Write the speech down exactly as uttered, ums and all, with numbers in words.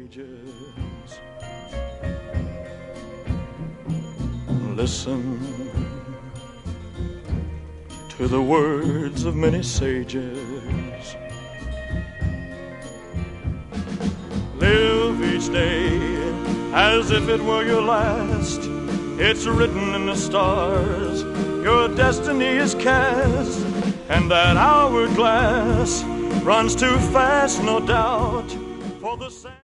pages. Listen to the words of many sages. Live each day as if it were your last. It's written in the stars, your destiny is cast, and that hourglass runs too fast, no doubt, for the sand.